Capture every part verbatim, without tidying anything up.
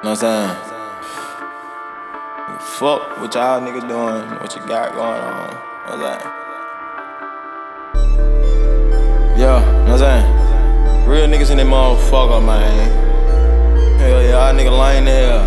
know what I'm saying? Fuck what y'all niggas doing, what you got going on. Know what I'm saying? Yeah, know what I'm saying? Real niggas in that motherfucker, man. Hell yeah, y'all niggas lame the hell.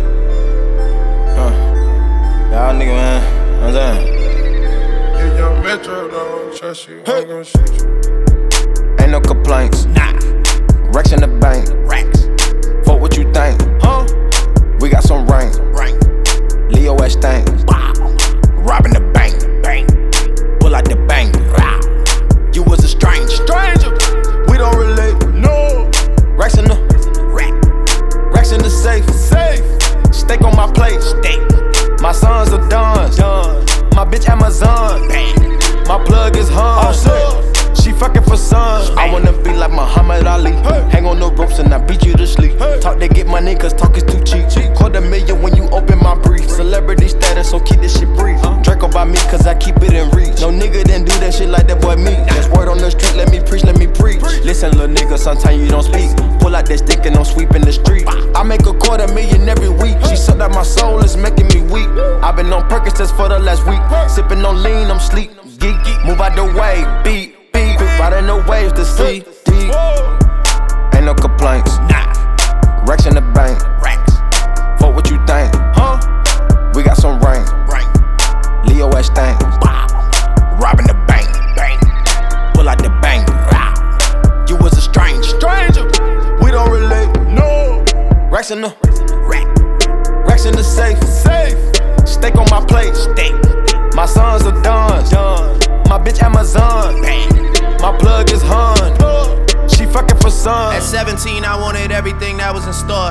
Huh. Y'all niggas, man. Know what I'm saying? Yeah, young Metro don't trust you, Hey. I'm gon' shoot you. Ain't no complaints. Nah, Racks in the bank. racks, Fuck what you think. huh? We got some rank. Rank, Leo West stank. wow, Robbing the bank. bang, Pull out the bank. wow. You was a stranger. Stranger, We don't relate. no, Racks in the, rack, racks in the safe. safe, Steak on my plate. steak, My sons are done. done, My bitch Amazon. bang, My plug is Hun. all set, She fucking for sun. I wanna be like Muhammad Ali. Hey. Hang on the ropes and I beat you to sleep. Hey. Talk to get money cause talk is too cheap. Quarter million when you open my brief. Celebrity status, so keep this shit brief. Draco by me cause I keep it in reach. No nigga didn't do that shit like that boy me. That's word on the street, let me preach, let me preach. Listen little nigga, sometimes you don't speak. Pull out that stick and I'm sweeping the street. I make a quarter million every week. She sucked out my soul, it's making me weak. I've been on Percocets for the last week. Sipping on lean, I'm sleep. Geek, move out the way, beat. Riding the waves to see deep. Ain't no complaints. nah, Racks in the bank. racks, Fuck what you think. huh? We got some rank. Rank, Leo West stank. wow, Robbing the bank. bang, Pull out the bank. wow. You was a stranger. Stranger, We don't relate. no, Racks in the, rack, racks in the safe. safe, Steak on my plate. steak, My sons are done. done, My bitch Amazon. bang, My plug is Hun. no. She fucking for sun. At seventeen, I wanted everything that was in store.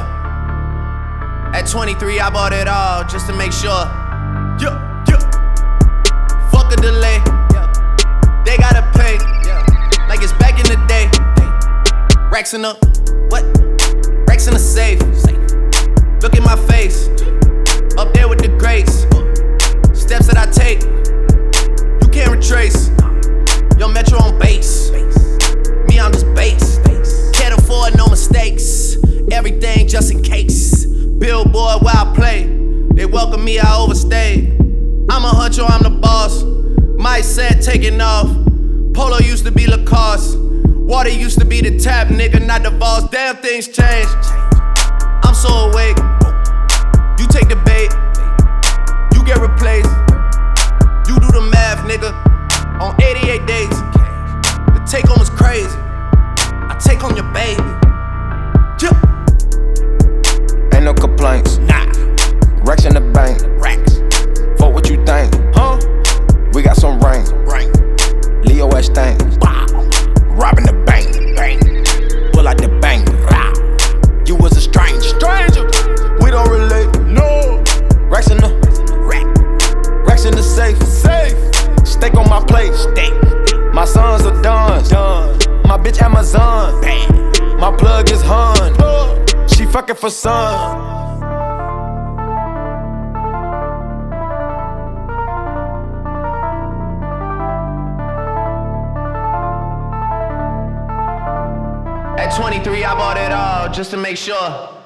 At twenty-three, I bought it all just to make sure. Yeah, yeah, Fuck a delay. They gotta pay. Like it's back in the day. Racks in the what? Racks in the safe. Look at my face. Up there with the greats. Steps that I take, you can't retrace. Young Metro on base. Me, I'm just base. Can't afford no mistakes. Everything just in case. Billboard where I play. They welcome me, I overstayed. I'm a huncho, I'm the boss. My set taking off. Polo used to be Lacoste. Water used to be the tap, nigga, not the boss. Damn, things changed. I'm so awake. You take the bait. You get replaced. You do the math, nigga. On eighty-eight days. The take home was crazy. I take home your baby. Yeah. Ain't no complaints. nah, Racks in the bank. racks, Fuck what you think. huh? We got some rank. Rank, Leo West stank. wow, Robbing the bank. bang, Pull out the bank. wow. You was a stranger. Stranger, We don't relate. no, Racks in the, rack, racks in the safe. safe, Steak on my plate. steak, My sons are done. done, My bitch Amazon. bang, My plug is Hun. no. She fucking for sun. At twenty-three, I bought it all just to make sure.